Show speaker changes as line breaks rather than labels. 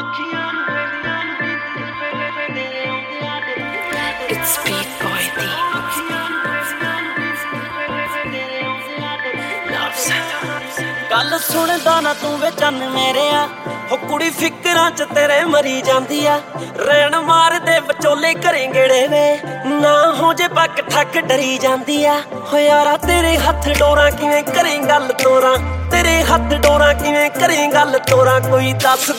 It's Beat Boy D. Love Center.
ਗੱਲ ਸੁਣਦਾ ਨਾ ਤੂੰ ਵੇ ਚੰਨ ਮੇਰਿਆ ਹੋ ਕੁੜੀ ਫਿਕਰਾਂ ਚ ਤੇਰੇ ਮਰੀ ਜਾਂਦੀ ਆ ਰੈਣ ਮਾਰਦੇ ਵਿਚੋਲੇ ਘਰੇ ਗੇੜੇ ਵੇ ਨਾ ਹੋ ਜੇ ਪੱਕ ਠੱਕ ਡਰੀ ਜਾਂਦੀ ਆ ਹੋ ਯਾਰਾ ਤੇਰੇ ਹੱਥ ਡੋਰਾਂ ਕਿਵੇਂ ਕਰੇ ਗੱਲ ਤੋਰਾਂ ਤੇਰੇ ਹੱਥ ਡੋਰਾਂ ਕਿਵੇਂ ਕਰੇ ਗੱਲ ਤੋਰਾਂ ਕੋਈ ਦੱਸ